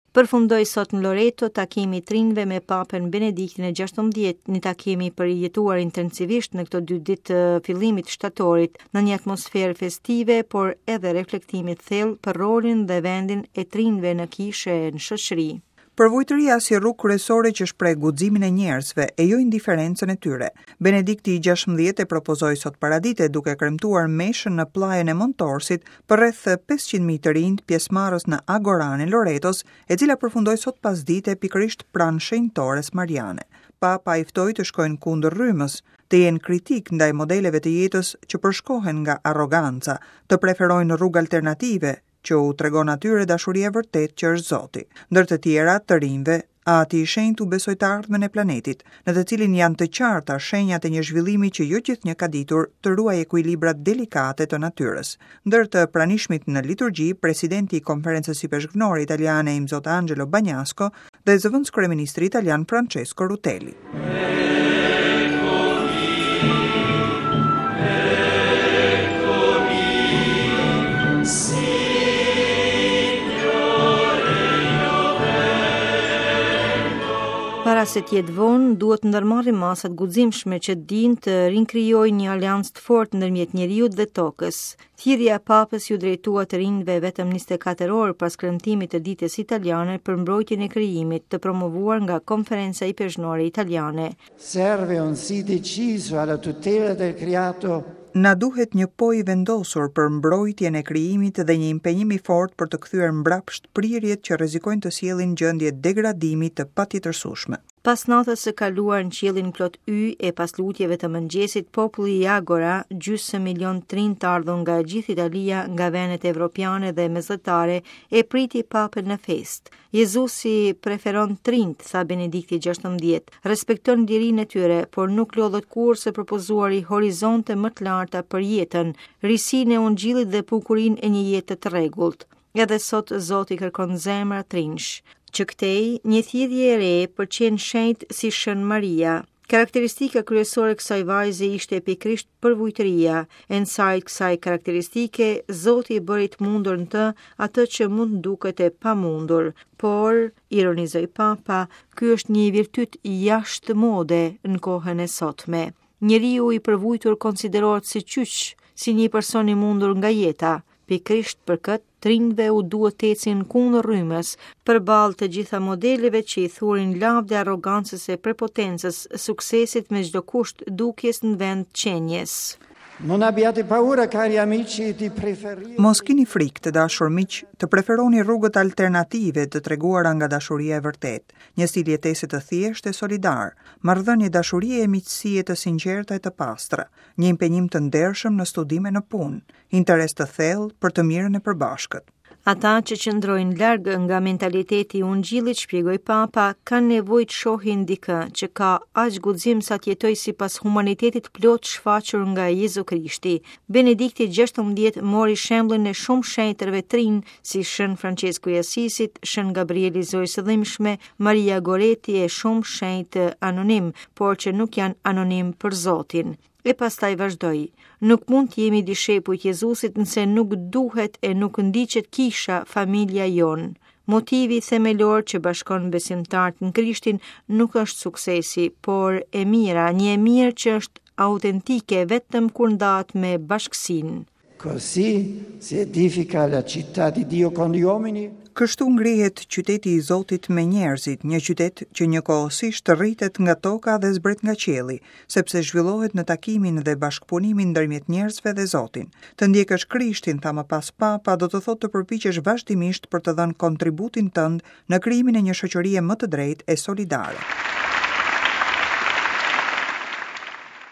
Përfundoi sot në Loreto takimi i trinëve me Papen Benediktin e 16, një takim i përjetuar intensivisht në këto 2 ditë të fillimit shtatorit në një atmosferë festive, por edhe reflektimi thellë për rolin dhe vendin e trinëve në kishë e në shoqëri. Përvojtëria si rrugë kryesore që shpreh guximin e njerëzve e jo indiferencën e tyre. Benedikti i 16 e propozoi sot paradite duke kremtuar meshën në pllajën e Montorsit për rreth 500.000 të rinj pjesëmarrës në Agoran e Loretos, e cila përfundoi sot pasdite pikërisht pranë shenjtores Mariane. Papa i ftoi të shkojnë kundër rrymës, të jenë kritik ndaj modeleve të jetës që përshkohen nga arroganca, të preferojnë rrugë alternative, që u tregon atyre dashuria vërtet që është Zoti. Ndër të tjera të rinjve, ati i shenjtë u besoi të ardhmen e planetit, në të cilin janë të qarta shenjat e një zhvillimi që jo gjithnjë ka ditur të ruajë ekuilibrat delikate të natyrës. Ndër të pranishmit në liturgji, presidenti i Konferencës së Peshqnore Italiane im Zot Angelo Bagnasco dhe zëvendës kryeministri italian Francesco Rutelli. Para se t'jetë vonë, duhet ndërmarrin masat guximshme që dinë të rinkrijojnë një aleancë të fortë ndërmjet njeriut dhe tokës. Thirrja e Papës ju drejtua të rinjve vetëm 24 orë pas kremtimit të ditës italiane për mbrojtjen e krijimit, të promovuar nga Konferenca i Peshqnore Italiane. Serve un sì deciso alla tutela del creato. Na duhet një po i vendosur për mbrojtjen e krijimit dhe një impenjim i fortë për të kthyer mbrapsht prirjet që rrezikojnë të sjellin gjendje degradimi të patjetërsueshme. Pas natës së kaluar në qiellin plot yj e pas lutjeve të mëngjesit, populli i Agora, gjysmë milion trinj të ardhur nga gjithë Italia, nga vendet evropiane dhe mesdhetare, e priti Papën në fest. Jezusi preferon trinjt, tha Benedikti 16, respekton lirinë e tyre, por nuk lodhet kurrë së propozuari horizonte më të larta për jetën, risinë e ungjillit dhe bukurinë e një jete të rregullt. Edhe sot Zoti kërkon zemra trinjsh. Që këtej, një thirrje e re për qenë shenjtë si Shën Maria. Karakteristika kryesore kësaj vajze ishte pikërisht përvojtëria. E në sajt kësaj karakteristike, Zoti i bëri të mundur në të atë që mund duket e pamundur. Por, ironizoi Papa, ky është një virtyt jashtë mode në kohën e sotme. Njeriu i përvojtur konsiderohet si qyq, si një person i mundur nga jeta. Pikërisht për këtë, trinjve u duhet të ecin kundër rrymës, përballë të gjitha modeleve që i thurin lavde arrogancës e prepotencës, suksesit me çdo kusht, dukjes në vend qenjes. Non abbiate paura, cari amici, di preferire. Mos keni frikë të dashur miq, të preferoni rrugët alternative të treguara nga dashuria e vërtet, një stil jetese të thjeshtë e solidar, marrëdhënie dashurie e miqësie të sinqerta e të pastra, një impenjim të ndershëm në studime në punë, interes të thellë për të mirën e përbashkët. Ata që qëndrojnë larg nga mentaliteti i ungjillit, shpjegoi Papa, kanë nevojë të shohin dikë që ka aq guxim sa të jetojë sipas humanitetit plot shfaqur nga Jezu Krishti. Benedikti 16 mori shembullin e shumë shenjtërve trinj si Shën Francesku i Asisit, Shën Gabrieli Zojës së Dhimbshme, Maria Goreti e shumë shenjtë anonim, por që nuk janë anonim për Zotin. E pastaj vazhdoi, nuk mund të jemi dishepujt Jezusit nëse nuk duhet e nuk ndiqet kisha, familja jon. Motivi themelor që bashkon besimtarët në Krishtin nuk është suksesi, por e mira, një e mirë që është autentike vetëm kur ndahet me bashkësinë. Così si edifica la città di Dio con gli uomini. Kështu ngrihet qyteti i Zotit me njerëzit, një qytet që njëkohësisht rritet nga toka dhe zbret nga qielli, sepse zhvillohet në takimin dhe bashkëpunimin ndërmjet njerëzve dhe Zotin. Të ndjekësh Krishtin, tha më pas Papa, do të thotë të përpiqesh vazhdimisht për të dhënë kontributin tënd në krijimin e një shoqërie më të drejtë e solidare.